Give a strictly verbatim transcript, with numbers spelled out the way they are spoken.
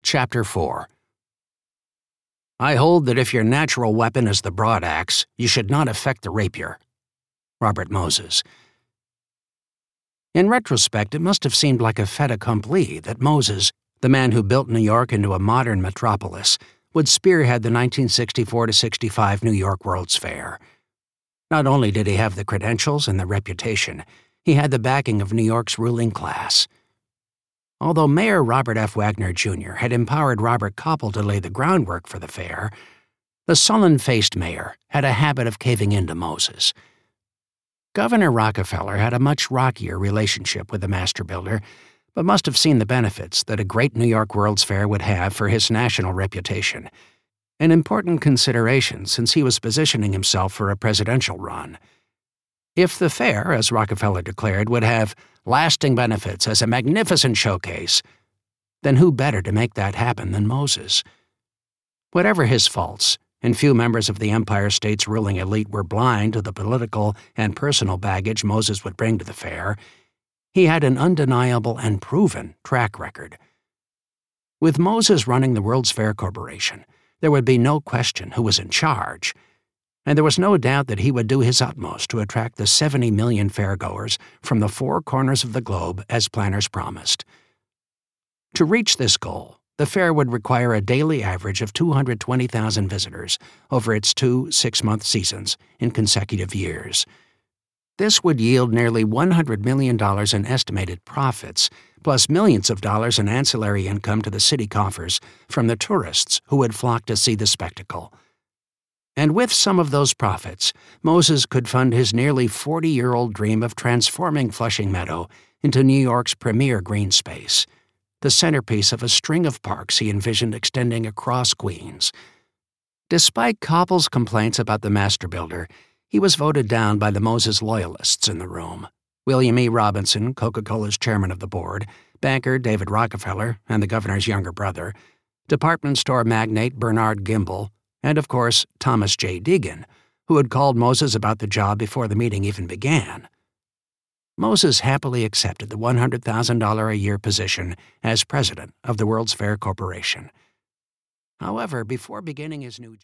Chapter four. I hold that if your natural weapon is the broadaxe, you should not affect the rapier. Robert Moses. In retrospect, it must have seemed like a fait accompli that Moses, the man who built New York into a modern metropolis, would spearhead the nineteen sixty-four to sixty-five New York World's Fair. Not only did he have the credentials and the reputation, he had the backing of New York's ruling class. Although Mayor Robert F. Wagner, Junior had empowered Robert Copple to lay the groundwork for the fair, the sullen-faced mayor had a habit of caving into Moses. Governor Rockefeller had a much rockier relationship with the master builder, but must have seen the benefits that a great New York World's Fair would have for his national reputation, an important consideration since he was positioning himself for a presidential run. If the fair, as Rockefeller declared, would have lasting benefits as a magnificent showcase, then who better to make that happen than Moses? Whatever his faults, and few members of the Empire State's ruling elite were blind to the political and personal baggage Moses would bring to the fair, he had an undeniable and proven track record. With Moses running the World's Fair Corporation, there would be no question who was in charge, and there was no doubt that he would do his utmost to attract the seventy million fairgoers from the four corners of the globe as planners promised. To reach this goal, the fair would require a daily average of two hundred twenty thousand visitors over its two six-month seasons in consecutive years. This would yield nearly one hundred million dollars in estimated profits, plus millions of dollars in ancillary income to the city coffers from the tourists who would flock to see the spectacle. And with some of those profits, Moses could fund his nearly forty-year-old dream of transforming Flushing Meadow into New York's premier green space, the centerpiece of a string of parks he envisioned extending across Queens. Despite Copple's complaints about the master builder, he was voted down by the Moses loyalists in the room. William E. Robinson, Coca-Cola's chairman of the board, banker David Rockefeller, and the governor's younger brother, department store magnate Bernard Gimble, and of course Thomas J. Deegan, who had called Moses about the job before the meeting even began. Moses happily accepted the one hundred thousand dollars a year position as president of the World's Fair Corporation. However, before beginning his new